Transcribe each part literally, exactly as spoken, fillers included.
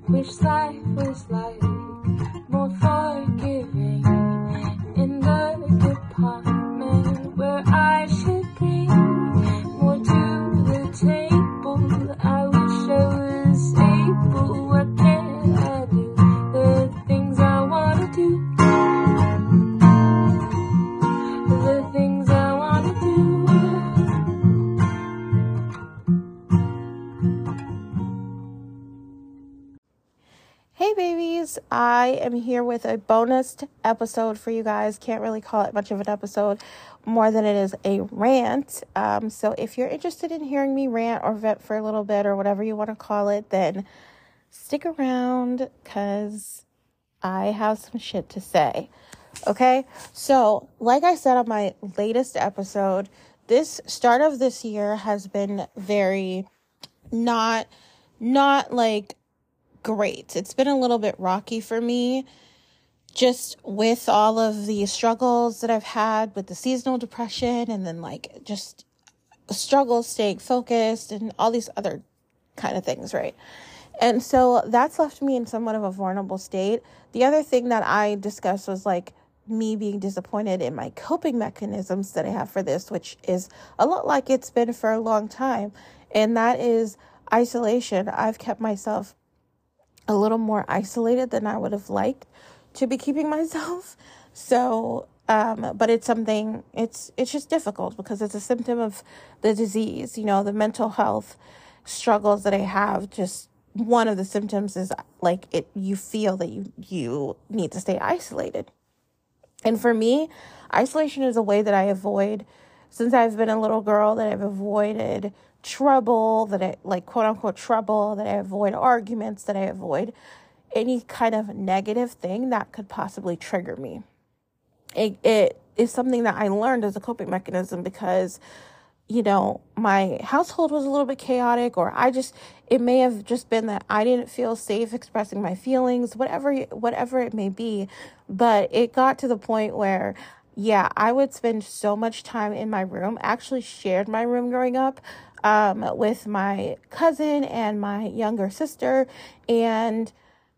Wish life was like more forgiving in the department where I should bring more to the table. I wish I was able. What can I do? The things I want to do. The things I want to do. Hey babies, I am here with a bonus episode for you guys. Can't really call it much of an episode, more than it is a rant. Um, so if you're interested in hearing me rant or vent for a little bit or whatever you want to call it, then stick around because I have some shit to say. Okay, so like I said on my latest episode, this start of this year has been very not, not like great. It's been a little bit rocky for me, just with all of the struggles that I've had with the seasonal depression and then like just struggles staying focused and all these other kind of things, right? And so that's left me in somewhat of a vulnerable state. The other thing that I discussed was like me being disappointed in my coping mechanisms that I have for this, which is a lot like it's been for a long time. And that is isolation. I've kept myself a little more isolated than I would have liked to be keeping myself. So, um, but it's something, it's, it's just difficult because it's a symptom of the disease, you know, the mental health struggles that I have. Just one of the symptoms is like it, you feel that you, you need to stay isolated. And for me, isolation is a way that I avoid, since I've been a little girl, that I've avoided trouble, that I like quote unquote trouble, that I avoid arguments, that I avoid any kind of negative thing that could possibly trigger me. It, it is something that I learned as a coping mechanism because, you know, my household was a little bit chaotic, or I just, it may have just been that I didn't feel safe expressing my feelings, whatever, whatever it may be. But it got to the point where, yeah, I would spend so much time in my room. I actually shared my room growing up um, with my cousin and my younger sister. And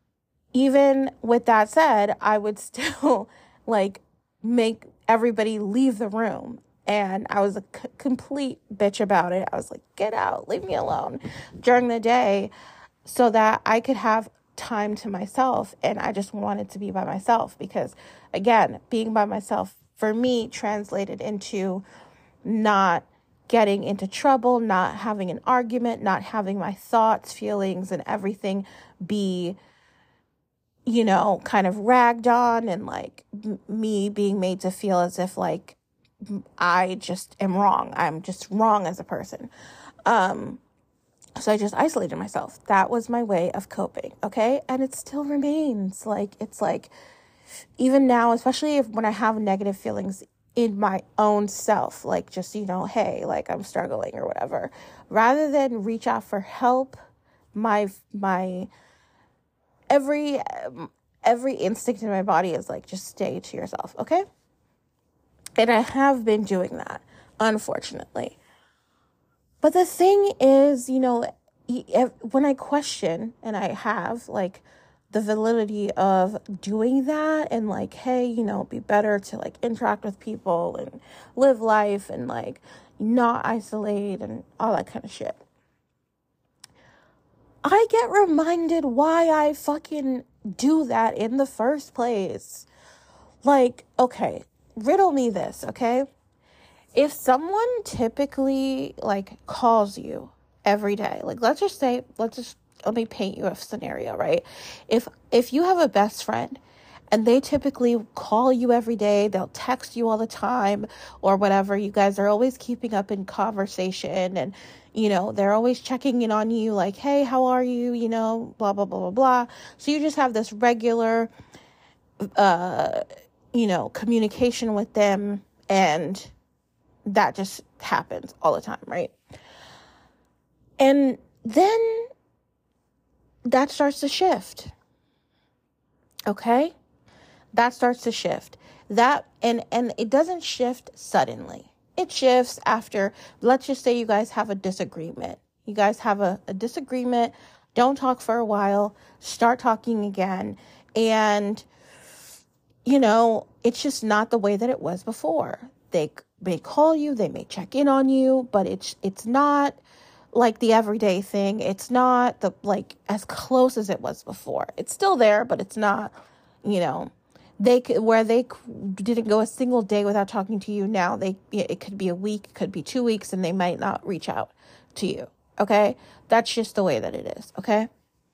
even with that said, I would still like make everybody leave the room. And I was a c- complete bitch about it. I was like, get out, leave me alone during the day so that I could have time to myself. And I just wanted to be by myself because, again, being by myself for me translated into not getting into trouble, not having an argument, not having my thoughts, feelings, and everything be, you know, kind of ragged on, and like m- me being made to feel as if like I just am wrong. I'm just wrong as a person. Um, so I just isolated myself. That was my way of coping. Okay. And it still remains like, it's like, even now, especially if when I have negative feelings in my own self, like just, you know, hey, like I'm struggling or whatever, rather than reach out for help, my, my, every, every instinct in my body is like, just stay to yourself. Okay. And I have been doing that, unfortunately. But the thing is, you know, when I question, and I have, like, the validity of doing that and, like, hey, you know, be better to, like, interact with people and live life and, like, not isolate and all that kind of shit, I get reminded why I fucking do that in the first place. Like, okay, riddle me this, okay? If someone typically, like, calls you every day, like, let's just say, let's just, let me paint you a scenario, right? If, if you have a best friend and they typically call you every day, they'll text you all the time or whatever, you guys are always keeping up in conversation and, you know, they're always checking in on you like, hey, how are you? You know, blah, blah, blah, blah, blah. So you just have this regular, uh, you know, communication with them, and that just happens all the time, right? And then that starts to shift. Okay? That starts to shift. That and and it doesn't shift suddenly. It shifts after, let's just say you guys have a disagreement. You guys have a, a disagreement Don't talk for a while. Start talking again. And, you know, it's just not the way that it was before. They may call you, they may check in on you, but it's it's not like the everyday thing. It's not the like as close as it was before. It's still there, but it's not, you know, they could, where they didn't go a single day without talking to you. Now they, it could be a week, it could be two weeks, and they might not reach out to you. Okay. That's just the way that it is. Okay.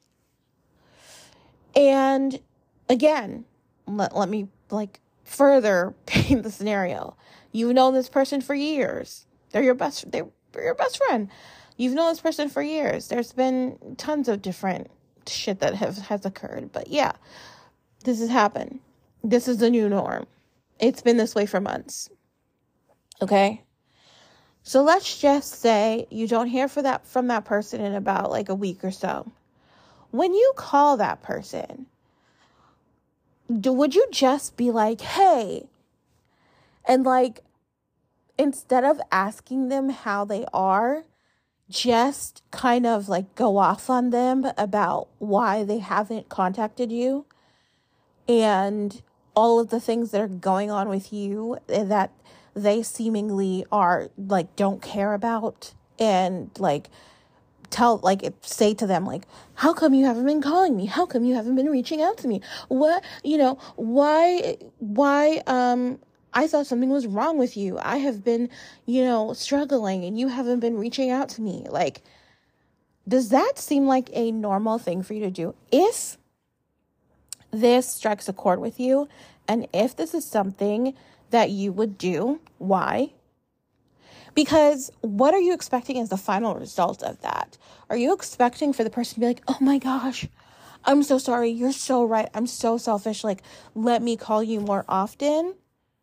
And again, let, let me like further paint the scenario. You've known this person for years. They're your best, they're your best friend. You've known this person for years. There's been tons of different shit that have, has occurred, but yeah, this has happened. This is the new norm. It's been this way for months. Okay. So let's just say you don't hear for that from that person in about like a week or so. When you call that person, do, would you just be like, hey, and like, instead of asking them how they are, just kind of like go off on them about why they haven't contacted you and all of the things that are going on with you that they seemingly are like, don't care about, and like tell, like say to them, like, how come you haven't been calling me? How come you haven't been reaching out to me? What, you know, why, why, um, I thought something was wrong with you. I have been, you know, struggling and you haven't been reaching out to me. Like, does that seem like a normal thing for you to do? If this strikes a chord with you, and if this is something that you would do, why? Because what are you expecting as the final result of that? Are you expecting for the person to be like, oh my gosh, I'm so sorry. You're so right. I'm so selfish. Like, let me call you more often.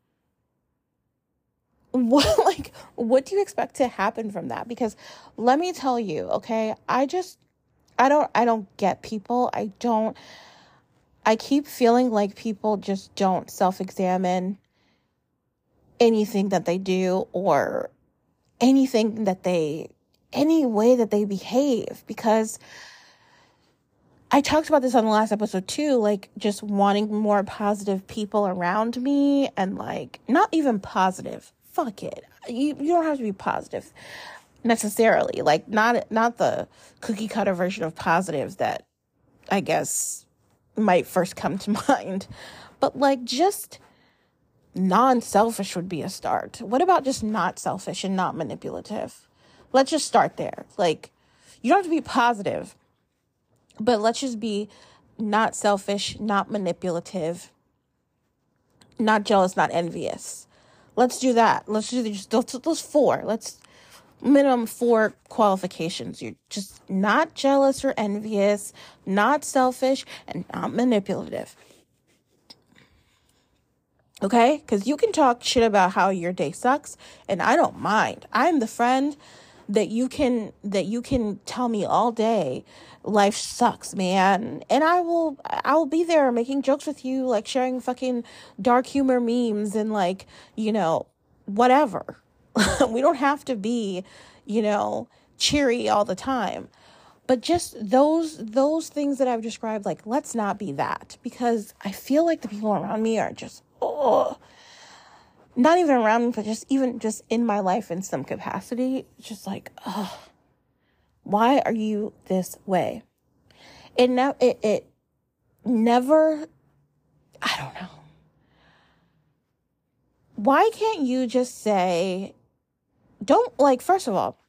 What, like, what do you expect to happen from that? Because let me tell you, okay, I just, I don't, I don't get people. I don't, I keep feeling like people just don't self-examine anything that they do or anything that they, any way that they behave. Because I talked about this on the last episode too, like just wanting more positive people around me, and like, not even positive. Fuck it. You, you don't have to be positive necessarily. Like not, not the cookie cutter version of positive that I guess might first come to mind, but like just non-selfish would be a start. What about just not selfish and not manipulative? Let's just start there. Like, you don't have to be positive, but let's just be not selfish, not manipulative, not jealous, not envious. Let's do that. Let's do just those, those four. Let's minimum four qualifications. You're just not jealous or envious, not selfish, and not manipulative. Okay? Because you can talk shit about how your day sucks, and I don't mind. I'm the friend that you can that you can tell me all day, life sucks, man. And I will I will be there making jokes with you, like sharing fucking dark humor memes and like, you know, whatever. We don't have to be, you know, cheery all the time. But just those those things that I've described, like, let's not be that. Because I feel like the people around me are just, oh, not even around me, but just even just in my life in some capacity. Just like, oh, why are you this way? It, ne- it, it never, I don't know. Why can't you just say, don't, like, first of all,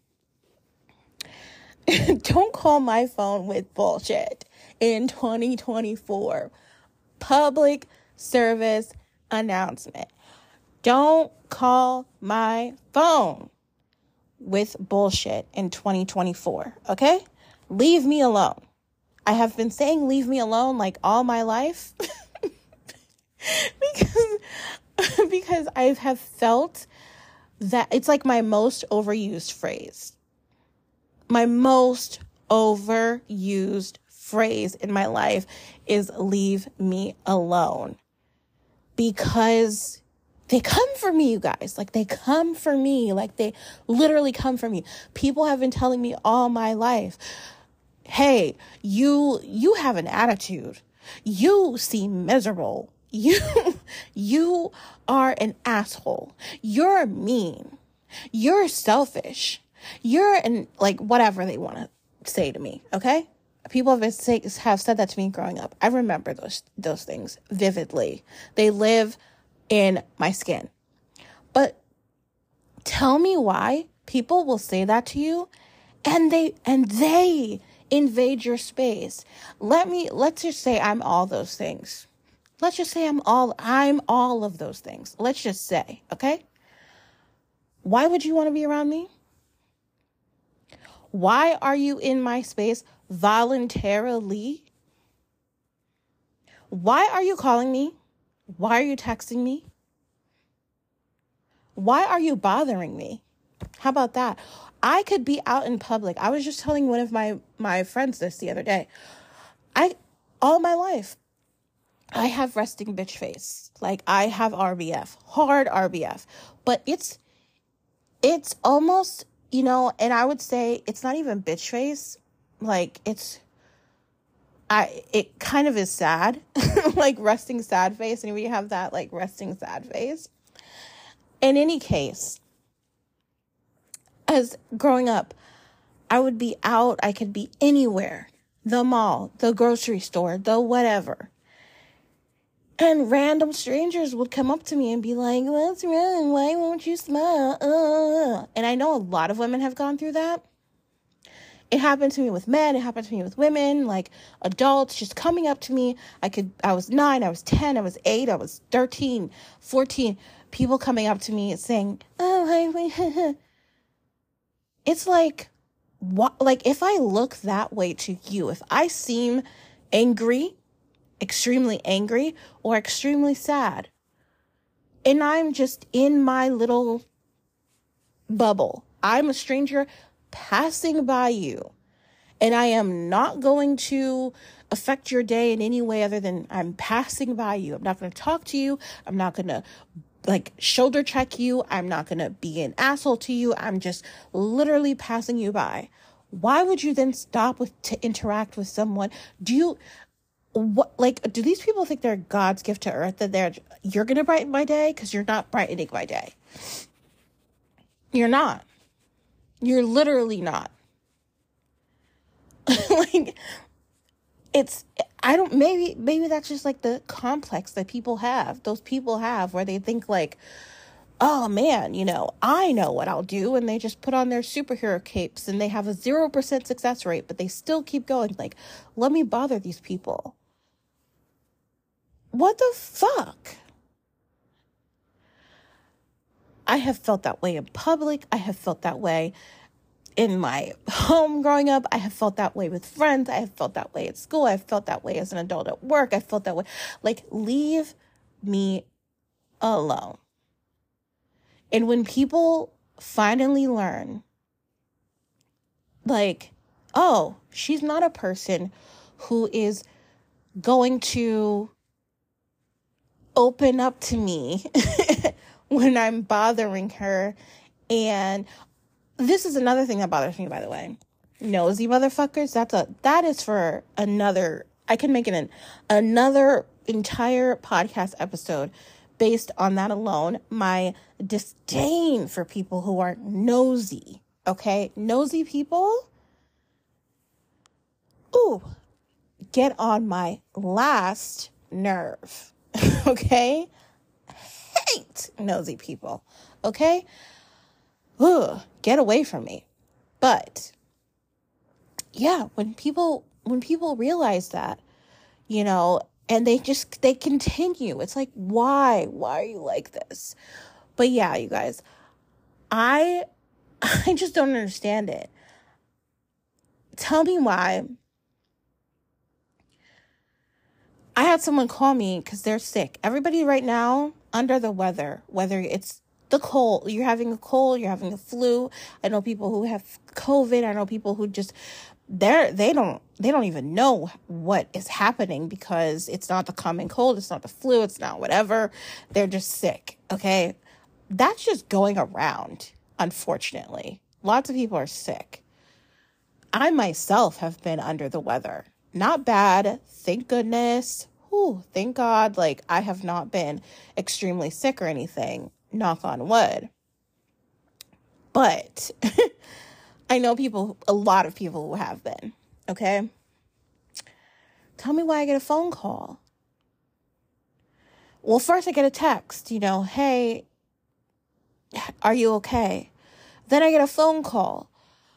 don't call my phone with bullshit in twenty twenty-four. Public service announcement. Don't call my phone with bullshit in twenty twenty-four, okay? Leave me alone. I have been saying leave me alone like all my life because, because I have felt that it's like my most overused phrase. My most overused phrase in my life is leave me alone. Because they come for me, you guys. Like, they come for me. Like, they literally come for me. People have been telling me all my life, hey, you you have an attitude. You seem miserable. You you are an asshole. You're mean. You're selfish. You're an, like, whatever they want to say to me, okay? People have say, have said that to me growing up. I remember those those things vividly. They live in my skin. But tell me why people will say that to you, and they and they invade your space. Let me let's just say I'm all those things. Let's just say I'm all I'm all of those things. Let's just say, okay? Why would you want to be around me? Why are you in my space voluntarily? Why are you calling me? Why are you texting me? Why are you bothering me? How about that? I could be out in public. I was just telling one of my, my friends this the other day. I, all my life, I have resting bitch face. Like, I have R B F, hard R B F. But it's, it's almost, you know, and I would say it's not even bitch face. Like, it's, I, it kind of is sad. Like, resting sad face. And we have that, like, resting sad face. In any case, as growing up, I would be out. I could be anywhere. The mall, the grocery store, the whatever. And random strangers would come up to me and be like, what's wrong? Why won't you smile? Uh. And I know a lot of women have gone through that. It happened to me with men. It happened to me with women, like adults just coming up to me. I could, I was nine, I was ten, I was eight, I was thirteen, fourteen. People coming up to me and saying, oh, hi. It's like, what? Like, if I look that way to you, if I seem angry, extremely angry, or extremely sad, and I'm just in my little bubble, I'm a stranger passing by you, and I am not going to affect your day in any way other than I'm passing by you. I'm not going to talk to you. I'm not going to like shoulder check you. I'm not going to be an asshole to you. I'm just literally passing you by. Why would you then stop with to interact with someone? Do you what like do these people think they're God's gift to earth, that they're you're going to brighten my day? Because you're not brightening my day. You're not. You're literally not. Like, it's, I don't, maybe, maybe that's just like the complex that people have, those people have, where they think like, oh man, you know, I know what I'll do. And they just put on their superhero capes and they have a zero percent success rate, but they still keep going. Like, let me bother these people. What the fuck? I have felt that way in public. I have felt that way in my home growing up. I have felt that way with friends. I have felt that way at school. I have felt that way as an adult at work. I felt that way. Like, leave me alone. And when people finally learn, like, oh, she's not a person who is going to open up to me when I'm bothering her. And this is another thing that bothers me, by the way. Nosy motherfuckers, that's a that is for another, I can make it an another entire podcast episode based on that alone. My disdain for people who are nosy, okay? Nosy people, ooh, get on my last nerve, okay? Hate nosy people, okay? Ugh, get away from me. But yeah, when people when people realize that, you know, and they just they continue, it's like, why? Why are you like this? But yeah, you guys, I I just don't understand it. Tell me why. I had someone call me because they're sick. Everybody right now under the weather, whether it's the cold, you're having a cold, you're having a flu. I know people who have COVID. I know people who just, they're, they don't, they don't even know what is happening because it's not the common cold. It's not the flu. It's not whatever. They're just sick. Okay. That's just going around. Unfortunately, lots of people are sick. I myself have been under the weather. Not bad, thank goodness. Whew, thank God. Like, I have not been extremely sick or anything. Knock on wood. But I know people, a lot of people who have been. Okay? Tell me why I get a phone call. Well, first I get a text, you know, hey, are you okay? Then I get a phone call.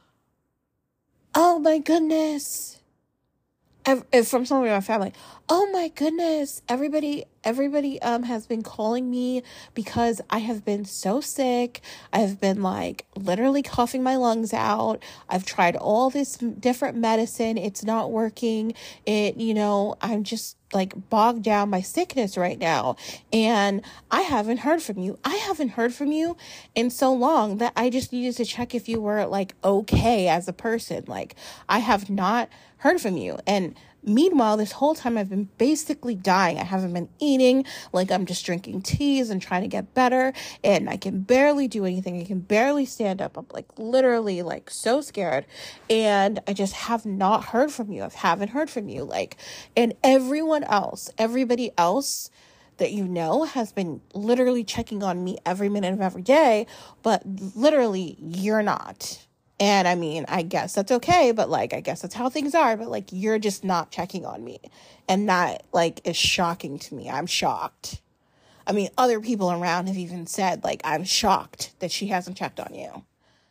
Oh my goodness. Ev- From someone in my family. Oh my goodness. Everybody, everybody um has been calling me because I have been so sick. I have been like literally coughing my lungs out. I've tried all this different medicine. It's not working. It, you know, I'm just like bogged down by sickness right now. And I haven't heard from you. I haven't heard from you in so long that I just needed to check if you were like okay as a person. Like, I have not heard from you. And meanwhile, this whole time I've been basically dying. I haven't been eating. Like, I'm just drinking teas and trying to get better. And I can barely do anything. I can barely stand up. I'm like literally like so scared. And I just have not heard from you. I haven't heard from you. Like, and everyone else, everybody else that you know has been literally checking on me every minute of every day. But literally, you're not. And I mean, I guess that's okay, but like, I guess that's how things are, but like, you're just not checking on me. And that like is shocking to me. I'm shocked. I mean, other people around have even said like, I'm shocked that she hasn't checked on you.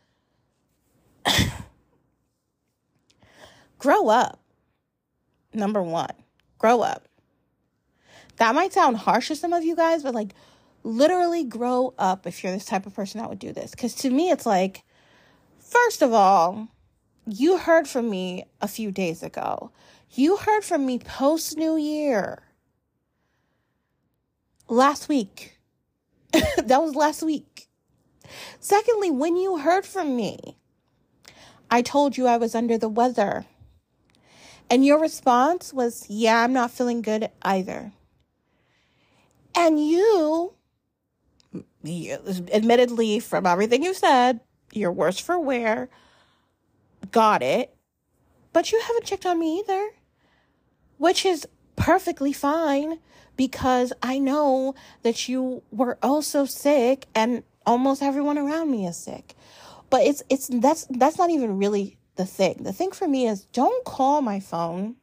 Grow up. Number one, grow up. That might sound harsh to some of you guys, but like literally grow up if you're this type of person that would do this. Because to me, it's like, first of all, you heard from me a few days ago. You heard from me post New Year. Last week. That was last week. Secondly, when you heard from me, I told you I was under the weather. And your response was, yeah, I'm not feeling good either. And you, admittedly, from everything you said, you're worse for wear. Got it. But you haven't checked on me either. Which is perfectly fine, because I know that you were also sick and almost everyone around me is sick. But it's it's that's that's not even really the thing. The thing for me is, don't call my phone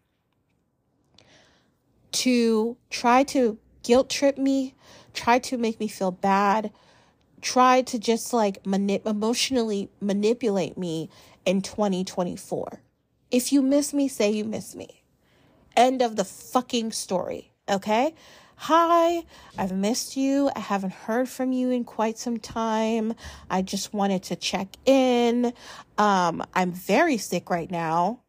to try to guilt trip me, try to make me feel bad, try to just like mani- emotionally manipulate me in twenty twenty-four. If you miss me, say you miss me. End of the fucking story, okay? Hi, I've missed you. I haven't heard from you in quite some time. I just wanted to check in. Um, I'm very sick right now.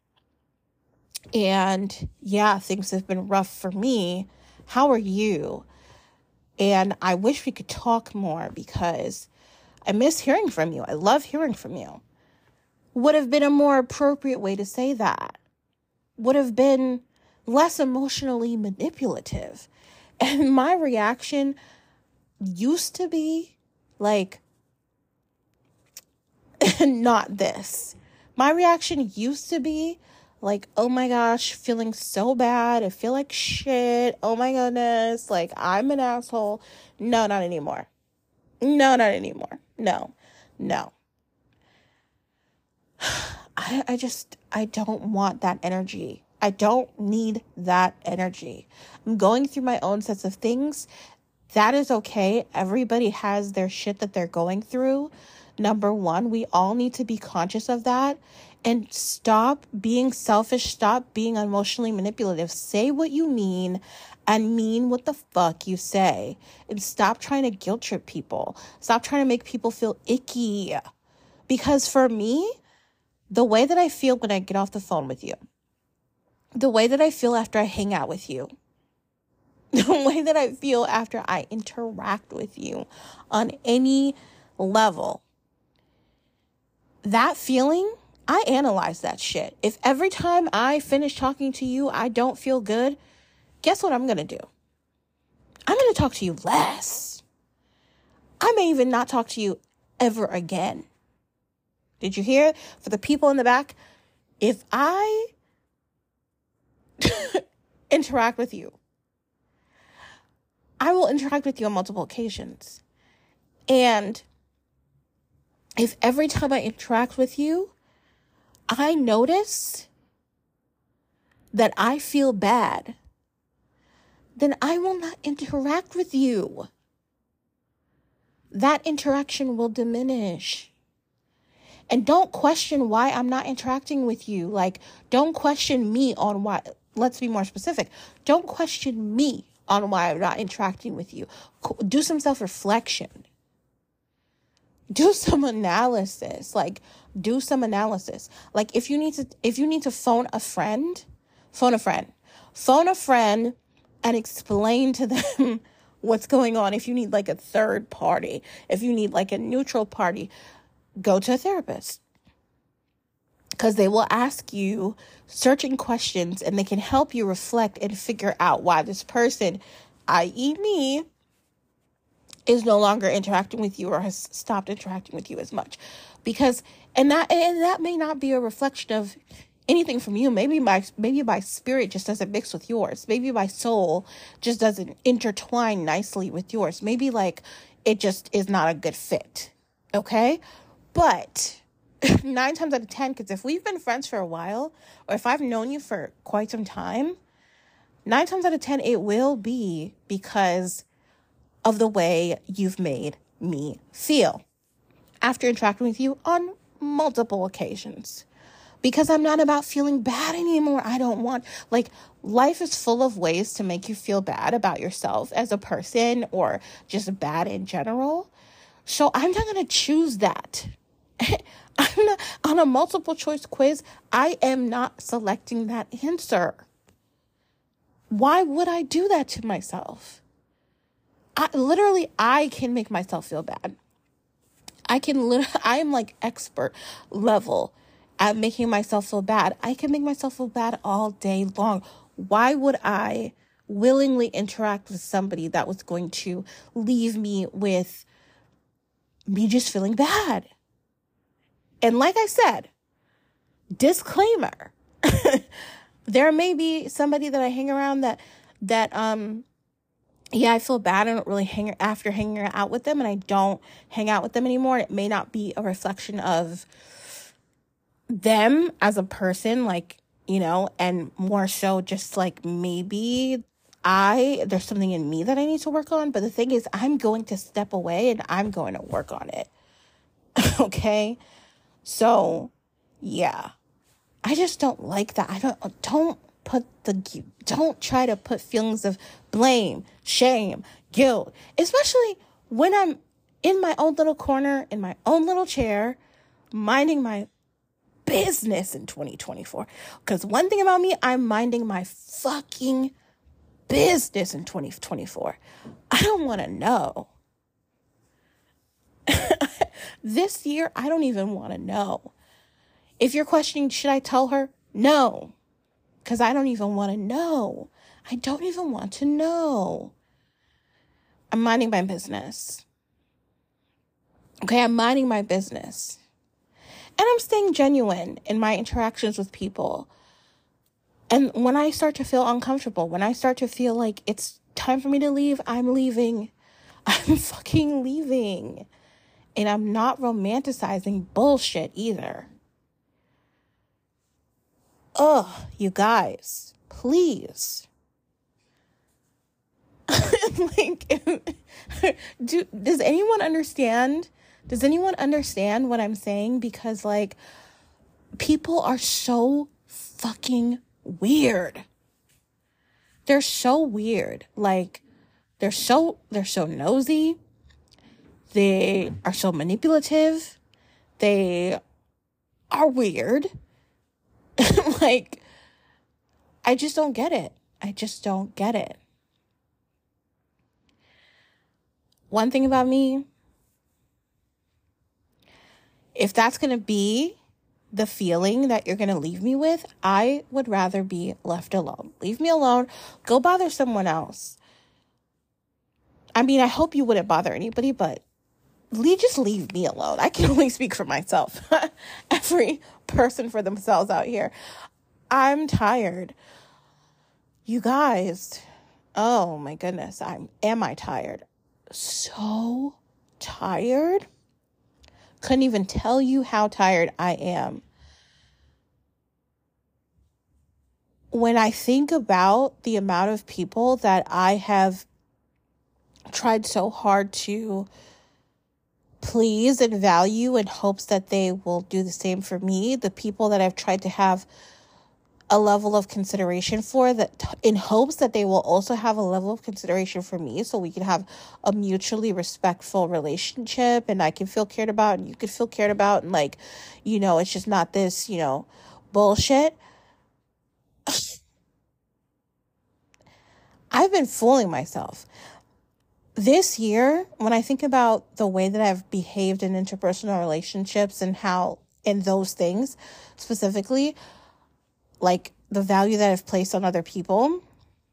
And yeah, things have been rough for me. How are you? And I wish we could talk more, because I miss hearing from you. I love hearing from you. Would have been a more appropriate way to say that. Would have been less emotionally manipulative. And my reaction used to be like, not this. My reaction used to be like, oh my gosh, feeling so bad. I feel like shit. Oh my goodness. Like, I'm an asshole. No, not anymore. No, not anymore. No, no. I, I just, I don't want that energy. I don't need that energy. I'm going through my own sets of things. That is okay. Everybody has their shit that they're going through. Number one, we all need to be conscious of that. And stop being selfish. Stop being emotionally manipulative. Say what you mean and mean what the fuck you say. And stop trying to guilt trip people. Stop trying to make people feel icky. Because for me, the way that I feel when I get off the phone with you, the way that I feel after I hang out with you, the way that I feel after I interact with you on any level, that feeling, I analyze that shit. If every time I finish talking to you, I don't feel good, guess what I'm going to do? I'm going to talk to you less. I may even not talk to you ever again. Did you hear? For the people in the back, if I interact with you, I will interact with you on multiple occasions. And if every time I interact with you, I notice that I feel bad, then I will not interact with you. That interaction will diminish. And don't question why I'm not interacting with you. Like, don't question me on why. Let's be more specific. Don't question me on why I'm not interacting with you. Do some self-reflection. Do some analysis. Like, do some analysis. Like, if you need to, if you need to phone a friend, phone a friend. Phone a friend and explain to them what's going on. If you need like a third party, if you need like a neutral party, go to a therapist. Because they will ask you certain questions and they can help you reflect and figure out why this person, that is me, is no longer interacting with you or has stopped interacting with you as much. Because, and that, and that may not be a reflection of anything from you. Maybe my, maybe my spirit just doesn't mix with yours. Maybe my soul just doesn't intertwine nicely with yours. Maybe like it just is not a good fit. Okay. But nine times out of ten, because if we've been friends for a while, or if I've known you for quite some time, nine times out of ten, it will be because of the way you've made me feel after interacting with you on multiple occasions. Because I'm not about feeling bad anymore. I don't want, like, life is full of ways to make you feel bad about yourself as a person or just bad in general. So I'm not going to choose that. I'm not, on a multiple choice quiz, I am not selecting that answer. Why would I do that to myself? I literally, I can make myself feel bad. I can literally, I am like expert level at making myself feel bad. I can make myself feel bad all day long. Why would I willingly interact with somebody that was going to leave me with me just feeling bad? And like I said, disclaimer, there may be somebody that I hang around that, that, um, yeah, I feel bad. I don't really hang after hanging out with them and I don't hang out with them anymore. It may not be a reflection of them as a person, like, you know, and more so just like maybe I, there's something in me that I need to work on. But the thing is, I'm going to step away and I'm going to work on it. Okay. So yeah, I just don't like that. I don't, don't put the, don't try to put feelings of blame, shame, guilt, especially when I'm in my own little corner, in my own little chair, minding my business in twenty twenty-four. Because one thing about me, I'm minding my fucking business in twenty twenty-four. I don't want to know. This year, I don't even want to know. If you're questioning, should I tell her? No. Because I don't even want to know. I don't even want to know. I'm minding my business. Okay, I'm minding my business. And I'm staying genuine in my interactions with people. And when I start to feel uncomfortable, when I start to feel like it's time for me to leave, I'm leaving. I'm fucking leaving. And I'm not romanticizing bullshit either. Ugh, you guys, please. Like, do, does anyone understand? Does anyone understand what I'm saying? Because, like, people are so fucking weird. They're so weird. Like, they're so, they're so nosy. They are so manipulative. They are weird. Like, I just don't get it. I just don't get it. One thing about me, if that's going to be the feeling that you're going to leave me with, I would rather be left alone. Leave me alone. Go bother someone else. I mean, I hope you wouldn't bother anybody, but leave, just leave me alone. I can only speak for myself. Every person for themselves out here. I'm tired. You guys, oh my goodness, I'm, am I tired? So tired. Couldn't even tell you how tired I am. When I think about the amount of people that I have tried so hard to please and value in hopes that they will do the same for me, the people that I've tried to have a level of consideration for, that in hopes that they will also have a level of consideration for me, so we can have a mutually respectful relationship and I can feel cared about and you can feel cared about, and like, you know, it's just not this, you know, bullshit. I've been fooling myself. This year, when I think about the way that I've behaved in interpersonal relationships and how, in those things specifically, like the value that I've placed on other people,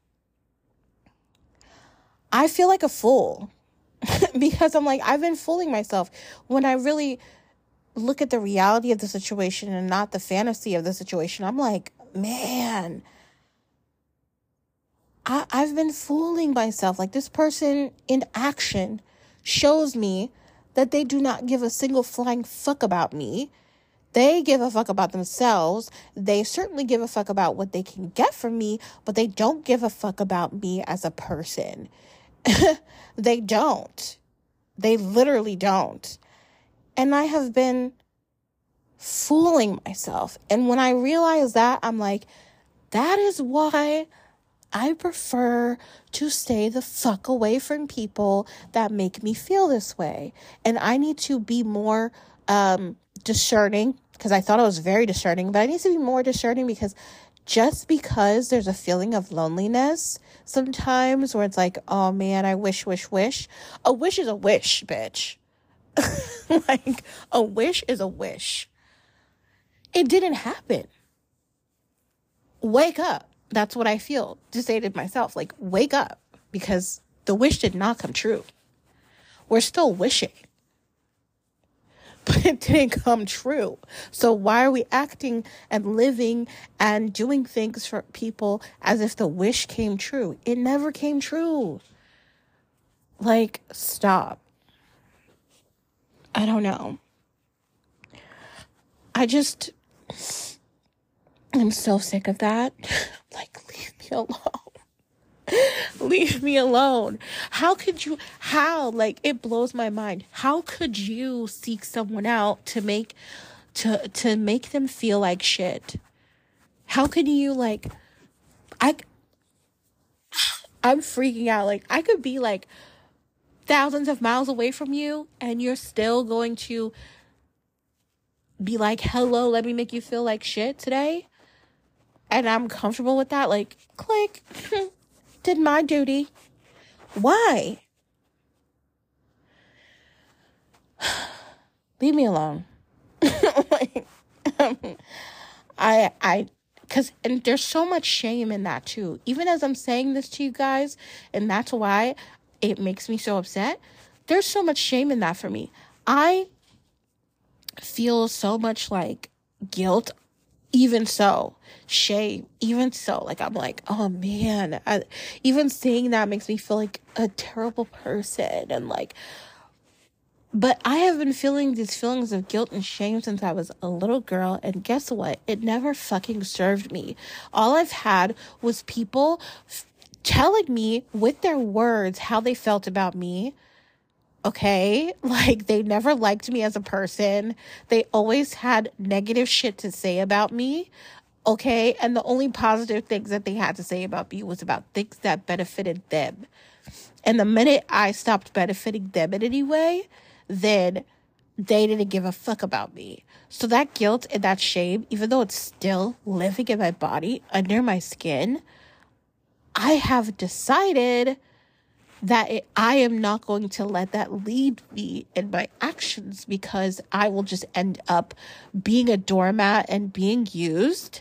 I feel like a fool because I'm like, I've been fooling myself when I really look at the reality of the situation and not the fantasy of the situation. I'm like, man, I, I've been fooling myself. Like, this person in action shows me that they do not give a single flying fuck about me. They give a fuck about themselves. They certainly give a fuck about what they can get from me, but they don't give a fuck about me as a person. They don't. They literally don't. And I have been fooling myself. And when I realize that, I'm like, that is why I prefer to stay the fuck away from people that make me feel this way. And I need to be more um, discerning, because I thought I was very discerning, but I need to be more discerning, because just because there's a feeling of loneliness sometimes where it's like, oh man, I wish, wish, wish. A wish is a wish, bitch. Like, a wish is a wish. It didn't happen. Wake up. That's what I feel to say to myself. Like, wake up, because the wish did not come true. We're still wishing, but it didn't come true. So why are we acting and living and doing things for people as if the wish came true? It never came true. Like, stop. I don't know. I just, I'm so sick of that. Like, leave me alone. Leave me alone. How could you, how, like, it blows my mind. How could you seek someone out to make, to, to make them feel like shit? How could you, like, I, I'm freaking out. Like, I could be, like, thousands of miles away from you, and you're still going to be like, hello, let me make you feel like shit today. And I'm comfortable with that. Like, click. Did my duty. Why? Leave me alone. Like, um, I, I, because, and there's so much shame in that too. Even as I'm saying this to you guys, and that's why it makes me so upset. There's so much shame in that for me. I feel so much like guilt, even so, shame, even so. Like, I'm like, oh man, I, even saying that makes me feel like a terrible person. And like, but I have been feeling these feelings of guilt and shame since I was a little girl. And guess what? It never fucking served me. All I've had was people f- telling me with their words how they felt about me. Okay, like, they never liked me as a person. They always had negative shit to say about me. Okay, and the only positive things that they had to say about me was about things that benefited them. And the minute I stopped benefiting them in any way, then they didn't give a fuck about me. So that guilt and that shame, even though it's still living in my body, under my skin, I have decided that it, I am not going to let that lead me in my actions, because I will just end up being a doormat and being used.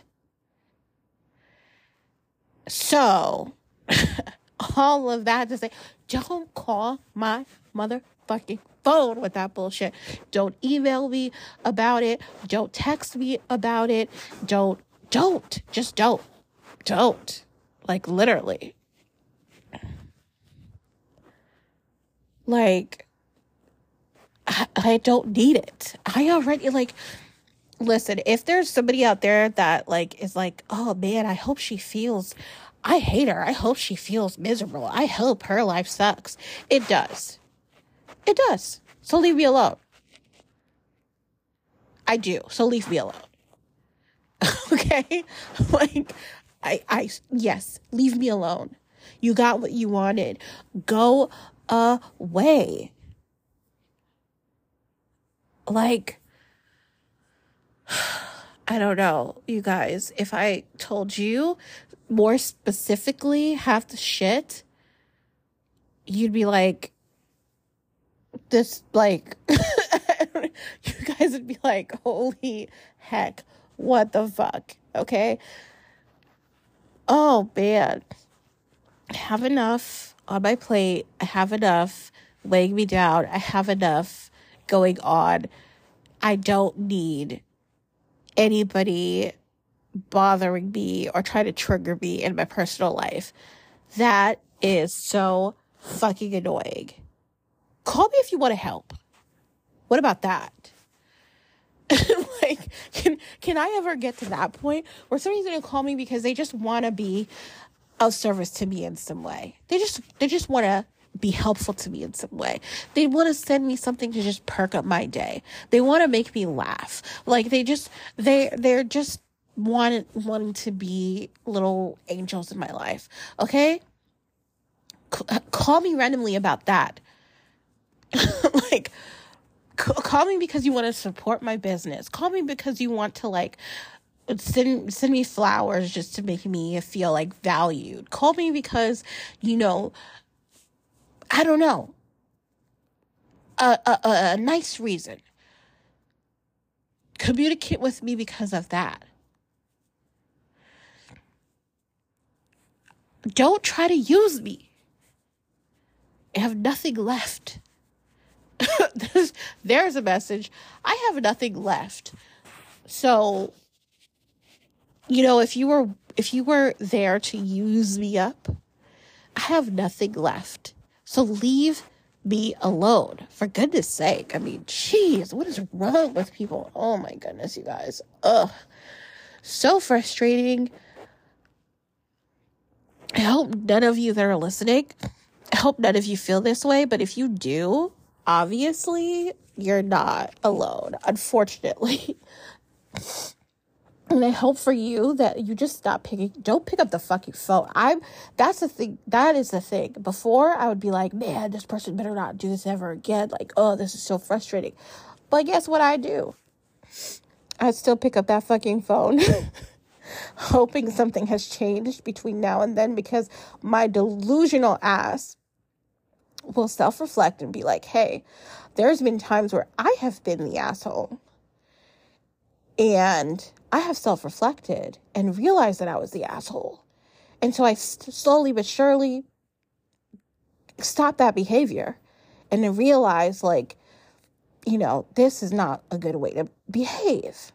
So, all of that to say, don't call my motherfucking phone with that bullshit. Don't email me about it. Don't text me about it. Don't, don't, just don't, don't. Like, literally. Like, I, I don't need it. I already, like, listen, if there's somebody out there that, like, is like, oh, man, I hope she feels, I hate her. I hope she feels miserable. I hope her life sucks. It does. It does. So leave me alone. I do. So leave me alone. Okay? Like, I, I, yes, leave me alone. You got what you wanted. Go away. Like, I don't know, you guys. If I told you more specifically half the shit, you'd be like, this, like, you guys would be like, holy heck, what the fuck, okay? Oh, man. I have enough on my plate. I have enough weighing me down. I have enough going on. I don't need anybody bothering me or trying to trigger me in my personal life. That is so fucking annoying. Call me if you want to help. What about that? Like, can can I ever get to that point where somebody's gonna call me because they just want to be of service to me in some way? They just they just want to be helpful to me in some way. They want to send me something to just perk up my day. They want to make me laugh. Like, they just they they're just wanting wanting to be little angels in my life. Okay? C- call me randomly about that. Like, c- call me because you want to support my business. Call me because you want to, like, send send me flowers just to make me feel like valued. Call me because, you know, I don't know, a, a, a nice reason. Communicate with me because of that. Don't try to use me. I have nothing left. there's, there's a message. I have nothing left. So, you know, if you were if you were there to use me up, I have nothing left. So leave me alone. For goodness sake. I mean, jeez, what is wrong with people? Oh my goodness, you guys. Ugh. So frustrating. I hope none of you that are listening, I hope none of you feel this way, but if you do, obviously, you're not alone, unfortunately. And I hope for you that you just stop picking, don't pick up the fucking phone. I'm, that's the thing, that is the thing. Before, I would be like, man, this person better not do this ever again. Like, oh, this is so frustrating. But guess what I do? I still pick up that fucking phone. Hoping something has changed between now and then, because my delusional ass will self-reflect and be like, hey, there's been times where I have been the asshole. And I have self-reflected and realized that I was the asshole. And so I st- slowly but surely stopped that behavior and then realized, like, you know, this is not a good way to behave.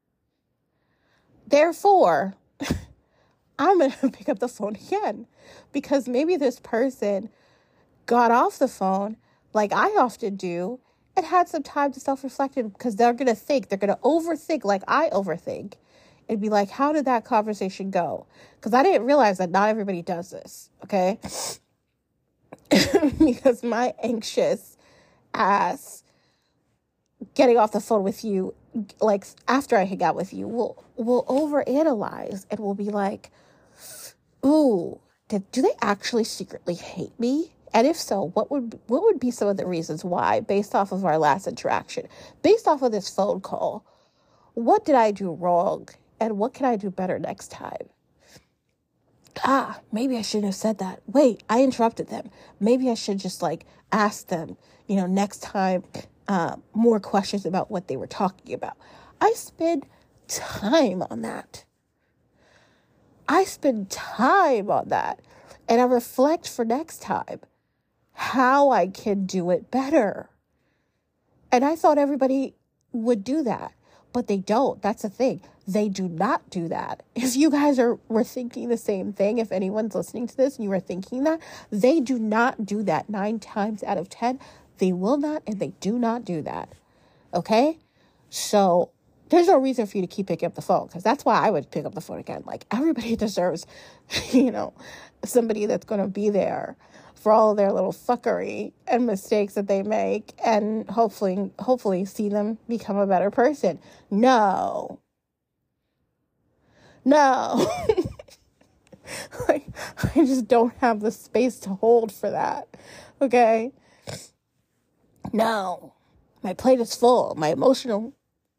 Therefore, I'm going to pick up the phone again, because maybe this person got off the phone like I often do and had some time to self-reflect, because they're going to think, they're going to overthink like I overthink and be like, how did that conversation go? Because I didn't realize that not everybody does this, okay? Because my anxious ass getting off the phone with you, like, after I hang out with you, will will overanalyze and will be like, ooh, did, do they actually secretly hate me? And if so, what would what would be some of the reasons why, based off of our last interaction, based off of this phone call? What did I do wrong? And what can I do better next time? Ah, maybe I shouldn't have said that. Wait, I interrupted them. Maybe I should just, like, ask them, you know, next time, uh, more questions about what they were talking about. I spend time on that. I spend time on that. And I reflect for next time how I can do it better. And I thought everybody would do that, but they don't. That's the thing. They do not do that. If you guys are were thinking the same thing, if anyone's listening to this and you are thinking that, they do not do that. Nine times out of ten, they will not, and they do not do that. Okay? So there's no reason for you to keep picking up the phone, because that's why I would pick up the phone again. Like, everybody deserves, you know, somebody that's going to be there for all of their little fuckery and mistakes that they make, and hopefully, hopefully see them become a better person. No. No. Like, I just don't have the space to hold for that. Okay? No. My plate is full. My emotional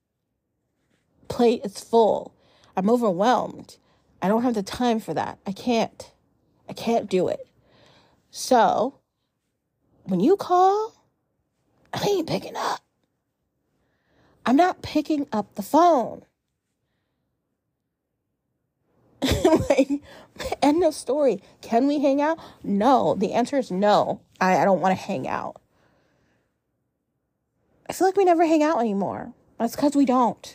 plate is full. I'm overwhelmed. I don't have the time for that. I can't. I can't do it. So, when you call, I ain't picking up. I'm not picking up the phone. Like, end of story. Can we hang out? No. The answer is no. I, I don't want to hang out. I feel like we never hang out anymore. That's because we don't.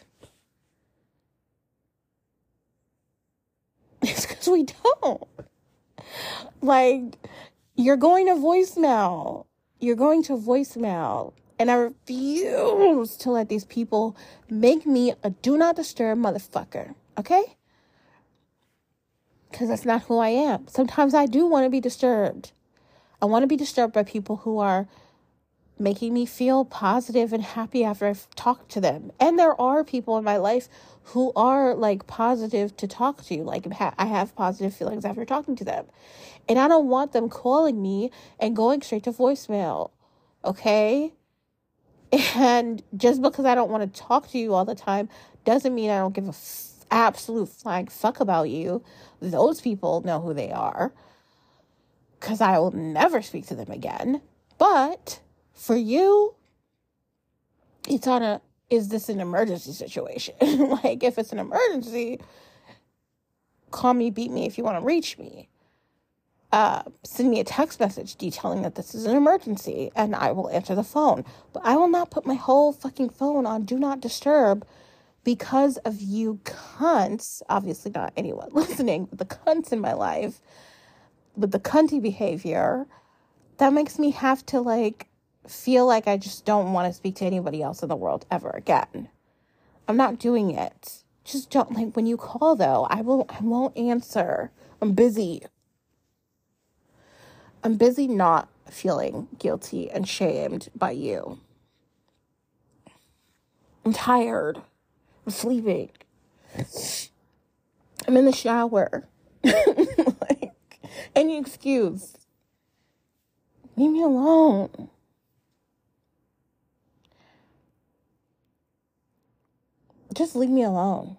It's because we don't. Like, you're going to voicemail. You're going to voicemail. And I refuse to let these people make me a do not disturb motherfucker. Okay? Because that's not who I am. Sometimes I do want to be disturbed. I want to be disturbed by people who are making me feel positive and happy after I've talked to them. And there are people in my life who are, like, positive to talk to. Like, I have positive feelings after talking to them. And I don't want them calling me and going straight to voicemail. Okay? And just because I don't want to talk to you all the time doesn't mean I don't give a f- absolute flying fuck about you. Those people know who they are, because I will never speak to them again. But for you, it's on a, is this an emergency situation? Like, if it's an emergency, call me, beat me if you want to reach me. Uh, send me a text message detailing that this is an emergency, and I will answer the phone. But I will not put my whole fucking phone on do not disturb because of you cunts. Obviously not anyone listening, but the cunts in my life with the cunty behavior that makes me have to, like, feel like I just don't want to speak to anybody else in the world ever again. I'm not doing it. Just don't, like, when you call though, I will I won't answer. I'm busy. I'm busy not feeling guilty and shamed by you. I'm tired. I'm sleeping. I'm in the shower. Like, any excuse. Leave me alone. Just leave me alone.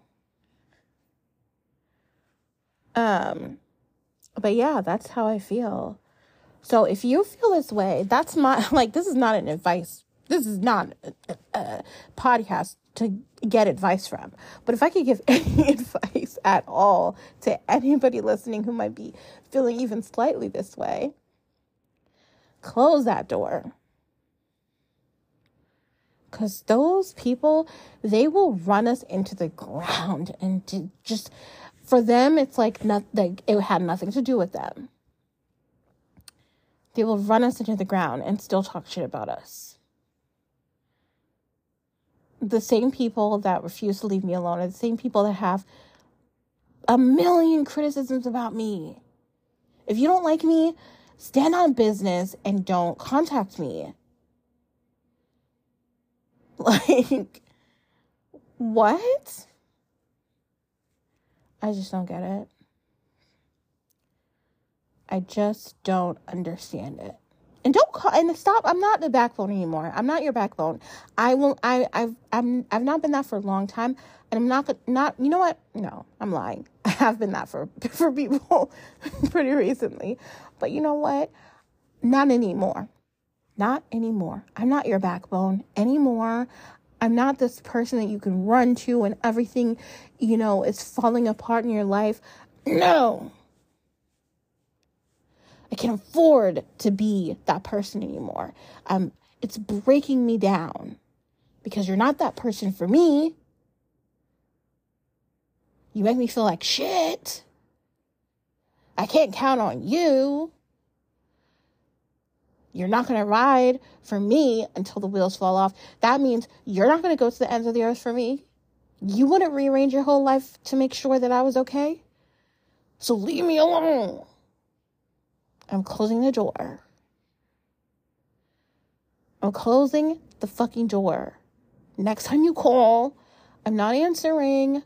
Um, but yeah, that's how I feel. So if you feel this way, that's my, like, this is not an advice. This is not a, a podcast to get advice from. But if I could give any advice at all to anybody listening who might be feeling even slightly this way, close that door. Because those people, they will run us into the ground. And to just, for them, it's like, not, like it had nothing to do with them. They will run us into the ground and still talk shit about us. The same people that refuse to leave me alone are the same people that have a million criticisms about me. If you don't like me, stand on business and don't contact me. Like, what? I just don't get it. I just don't understand it. And don't call, and stop. I'm not the backbone anymore. I'm not your backbone. I will, I, I've, I'm, I've not been that for a long time. And I'm not, not, you know what? No, I'm lying. I have been that for, for people pretty recently. But you know what? Not anymore. Not anymore. I'm not your backbone anymore. I'm not this person that you can run to when everything, you know, is falling apart in your life. No. I can't afford to be that person anymore. Um, it's breaking me down. because you're not that person for me. You make me feel like shit. I can't count on you. You're not going to ride for me until the wheels fall off. That means you're not going to go to the ends of the earth for me. You wouldn't rearrange your whole life to make sure that I was okay. So leave me alone. I'm closing the door. I'm closing the fucking door. Next time you call, I'm not answering.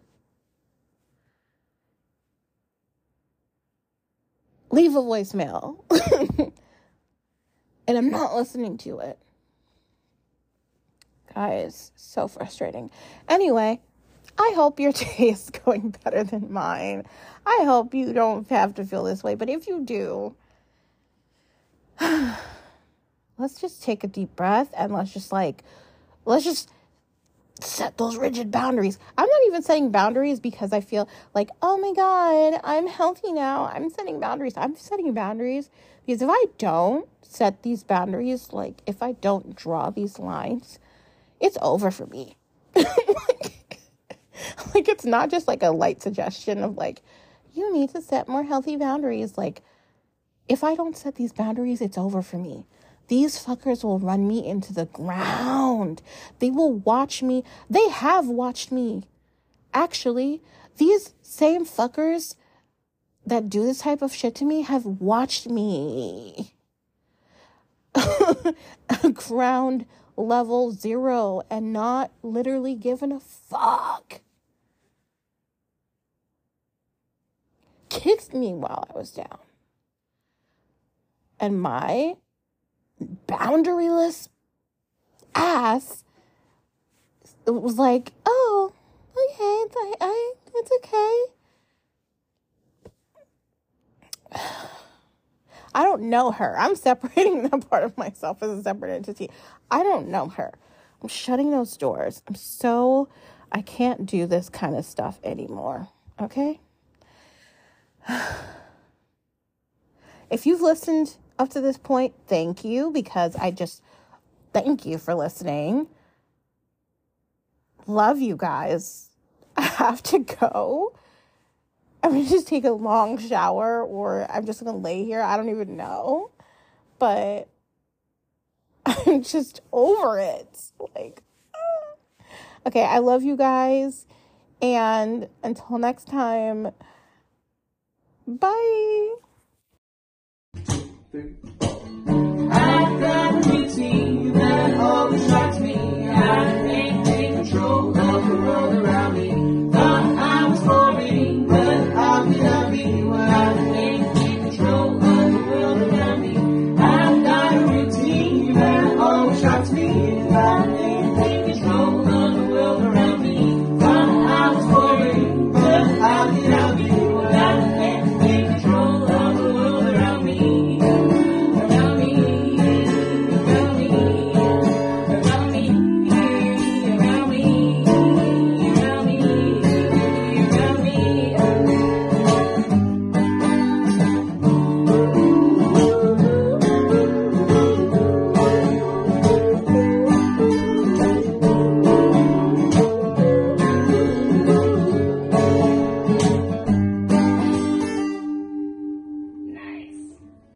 Leave a voicemail. And I'm not listening to it. Guys, so frustrating. Anyway, I hope your day is going better than mine. I hope you don't have to feel this way. But if you do, let's just take a deep breath and let's just like, let's just set those rigid boundaries. I'm not even setting boundaries because I feel like, oh my God, I'm healthy now. I'm setting boundaries. I'm setting boundaries because if I don't set these boundaries, like if I don't draw these lines, it's over for me. like, like it's not just like a light suggestion of like, you need to set more healthy boundaries. Like if I don't set these boundaries, it's over for me. These fuckers will run me into the ground. They will watch me. They have watched me. Actually, these same fuckers that do this type of shit to me have watched me. Ground level zero and not literally given a fuck. Kicked me while I was down. And my boundaryless ass it was like, oh, okay, it's, I, I, it's okay. I don't know her. I'm separating that part of myself as a separate entity. I don't know her. I'm shutting those doors. I'm so, I can't do this kind of stuff anymore. Okay? If you've listened up to this point, thank you, because I just, thank you for listening. Love you guys. I have to go. I'm going to just take a long shower, or I'm just going to lay here. I don't even know. But I'm just over it. Like, ah. Okay, I love you guys. And until next time, bye. Three.